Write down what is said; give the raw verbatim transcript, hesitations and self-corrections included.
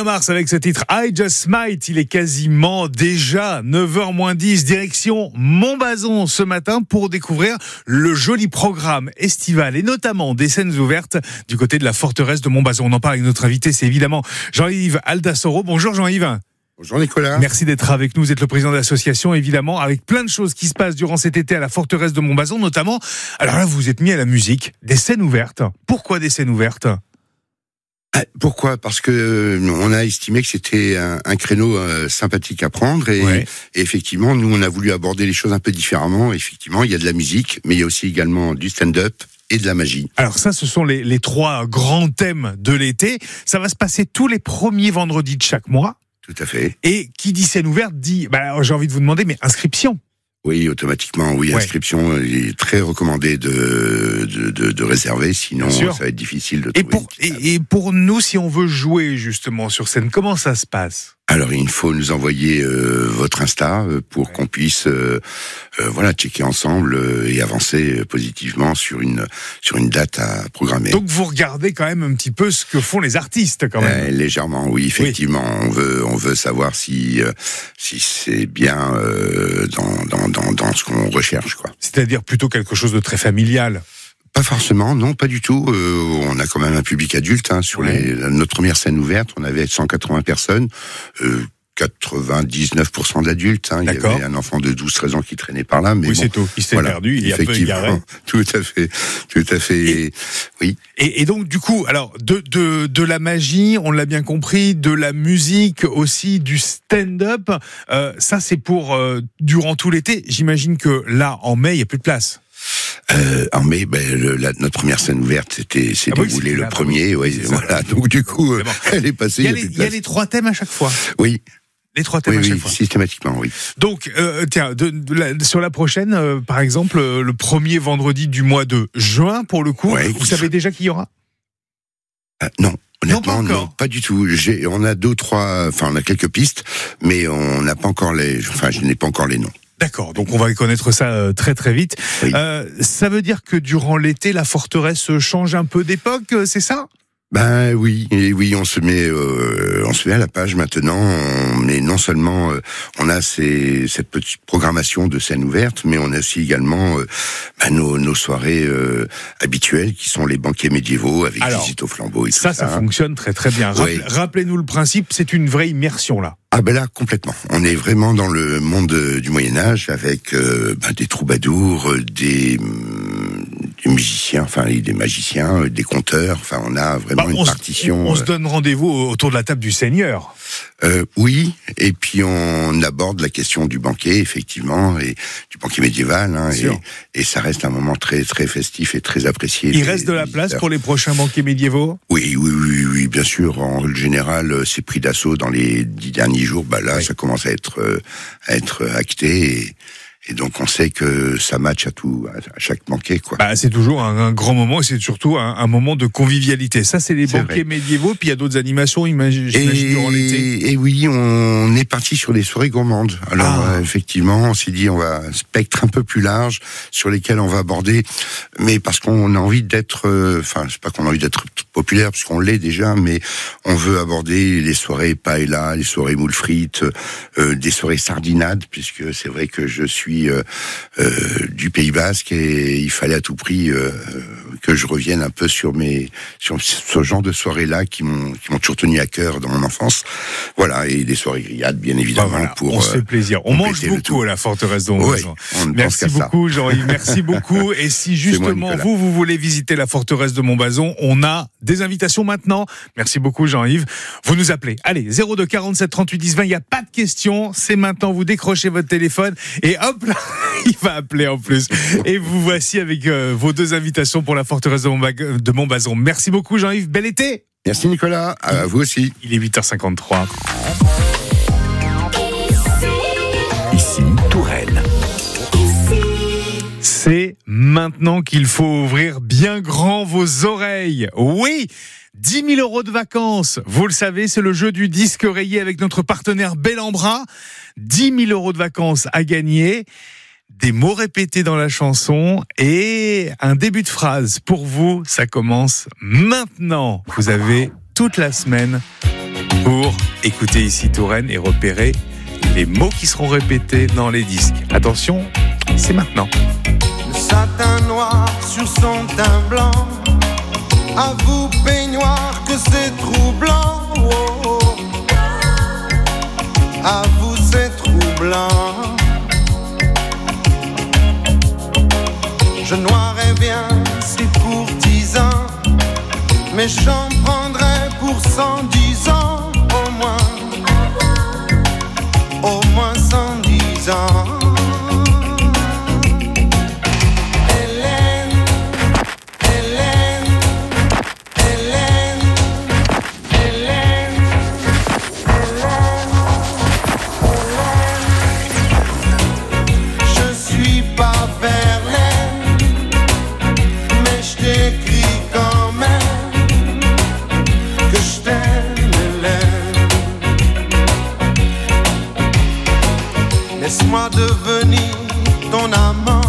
Mars avec ce titre I Just Might. Il est quasiment déjà neuf heures moins dix, direction Montbazon ce matin pour découvrir le joli programme estival et notamment des scènes ouvertes du côté de la forteresse de Montbazon. On en parle avec notre invité, c'est évidemment Jean-Yves Aldassoro. Bonjour Jean-Yves. Bonjour Nicolas. Merci d'être avec nous. Vous êtes le président de l'association, évidemment, avec plein de choses qui se passent durant cet été à la forteresse de Montbazon, notamment. Alors là, vous vous êtes mis à la musique, des scènes ouvertes. Pourquoi des scènes ouvertes ? Pourquoi ? Parce que euh, on a estimé que c'était un, un créneau euh, sympathique à prendre et, ouais. et effectivement, nous on a voulu aborder les choses un peu différemment. Effectivement, il y a de la musique, mais il y a aussi également du stand-up et de la magie. Alors ça, ce sont les, les trois grands thèmes de l'été. Ça va se passer tous les premiers vendredis de chaque mois. Tout à fait. Et qui dit scène ouverte dit, bah alors, j'ai envie de vous demander, mais inscription. Oui, automatiquement, oui, ouais. inscription. Il est très recommandé de, de, de, de réserver, sinon ça va être difficile de et trouver. Pour, et, et pour nous, si on veut jouer justement sur scène, comment ça se passe ? Alors, il faut nous envoyer euh, votre Insta euh, pour ouais. qu'on puisse, euh, euh, voilà, checker ensemble euh, et avancer euh, positivement sur une sur une date à programmer. Donc, vous regardez quand même un petit peu ce que font les artistes, quand même. Euh, légèrement, oui, effectivement. Oui. On veut on veut savoir si euh, si c'est bien euh, dans dans dans dans ce qu'on recherche, quoi. C'est-à-dire plutôt quelque chose de très familial. Pas forcément, non, pas du tout. Euh, on a quand même un public adulte. Hein, sur ouais. les, notre première scène ouverte, on avait cent quatre-vingts personnes, euh, quatre-vingt-dix-neuf pour cent d'adultes. Hein, il y avait un enfant de douze treize ans qui traînait par là. Mais oui, bon, c'est tout. Il s'est voilà, perdu, il y a peu égaré. Tout à fait, tout à fait. Et, oui. Et, et donc, du coup, alors, de, de, de la magie, on l'a bien compris, de la musique aussi, du stand-up. Euh, ça, c'est pour euh, durant tout l'été. J'imagine que là, en mai, il n'y a plus de place. Euh, en mai, ben, le, la, notre première scène ouverte, c'était, s'est ah déroulée oui, le premier, oui, voilà. Donc du coup, euh, elle est passée. Il y a, les, il y a les trois thèmes à chaque fois. Oui. Les trois thèmes oui, à chaque oui, fois. Systématiquement, oui. Donc, euh, tiens, de, de la, sur la prochaine, euh, par exemple, euh, le premier vendredi du mois de juin, pour le coup, ouais, vous savez déjà qui y aura ? euh, Non. non, Honnêtement, pas, non, pas du tout. J'ai, on a deux, trois, enfin, on a quelques pistes, mais on n'a pas encore les, enfin, je n'ai pas encore les noms. D'accord, donc on va connaître ça euh, très très vite. Oui. Euh, ça veut dire que durant l'été, la forteresse change un peu d'époque, c'est ça ? Ben oui, et oui, on se met, euh, on se met à la page maintenant. On est non seulement, euh, on a ces, cette petite programmation de scènes ouvertes, mais on a aussi également euh, ben, nos, nos soirées euh, habituelles qui sont les banquets médiévaux avec Alors, visite au flambeau et tout ça. Ça, ça fonctionne très très bien. Oui. Rappelez-nous le principe, c'est une vraie immersion là. Ah ben là, complètement. On est vraiment dans le monde du Moyen-Âge avec euh, ben, des troubadours, des, des musiciens, enfin des magiciens, des conteurs. Enfin, on a vraiment bah, une on partition. Se, on, on se donne rendez-vous autour de la table du Seigneur. Euh, oui, et puis on aborde la question du banquet, effectivement, et du banquet médiéval, hein, et, et ça reste un moment très très festif et très apprécié. Il des, reste de la place pour les prochains banquets médiévaux ? Oui, oui, oui, oui, bien sûr. En règle générale, c'est pris d'assaut dans les dix derniers jours. Bah là, oui. ça commence à être euh, à être acté. Et, Et donc on sait que ça match à tout, à chaque banquet, quoi. Bah c'est toujours un, un grand moment et c'est surtout un, un moment de convivialité. Ça c'est les c'est banquets vrai. médiévaux, puis il y a d'autres animations, j'imagine durant l'été. Et oui, on est parti sur des soirées gourmandes. Alors ah. euh, effectivement, on s'est dit on va un spectre un peu plus large sur lesquels on va aborder, mais parce qu'on a envie d'être, enfin euh, c'est pas qu'on a envie d'être populaire parce qu'on l'est déjà, mais on veut aborder les soirées paella, les soirées moules frites, euh, des soirées sardinades, puisque c'est vrai que je suis Euh, euh, du Pays Basque et il fallait à tout prix euh, que je revienne un peu sur mes sur ce genre de soirées-là qui m'ont qui m'ont toujours tenu à cœur dans mon enfance. Voilà, et des soirées grillades bien évidemment. Bah voilà, pour on se fait plaisir. On mange beaucoup à la forteresse de Montbazon. Ouais, merci beaucoup Jean-Yves, merci beaucoup. Et si justement moi, vous vous voulez visiter la forteresse de Montbazon, on a des invitations maintenant. Merci beaucoup Jean-Yves. Vous nous appelez. Allez, zéro deux quarante-sept trente-huit dix vingt, il n'y a pas de question, c'est maintenant, vous décrochez votre téléphone et hop là, il va appeler en plus. Et vous voici avec euh, vos deux invitations pour la forteresse de, Montba- de Montbazon. Merci beaucoup Jean-Yves, bel été. Merci Nicolas, à vous aussi. Il est huit heures cinquante-trois. Ici, Touraine. C'est maintenant qu'il faut ouvrir bien grand vos oreilles. Oui, dix mille euros de vacances. Vous le savez, c'est le jeu du disque rayé avec notre partenaire Bellambra. dix mille euros de vacances à gagner. Des mots répétés dans la chanson et un début de phrase. Pour vous, ça commence maintenant. Vous avez toute la semaine pour écouter ici Touraine et repérer les mots qui seront répétés dans les disques. Attention, c'est maintenant. Le satin noir sur son teint blanc, à vous peignoir que c'est troublant. Oh, oh. À vous c'est troublant. Je noirais bien ces courtisans, mais j'en prendrais pour cent dix ans au moins, au moins cent dix ans. Hélène, Hélène, Hélène, Hélène, Hélène. Je suis pas Verlaine, mais je t'écris quand même que je t'aime, Hélène. Laisse-moi devenir ton amant,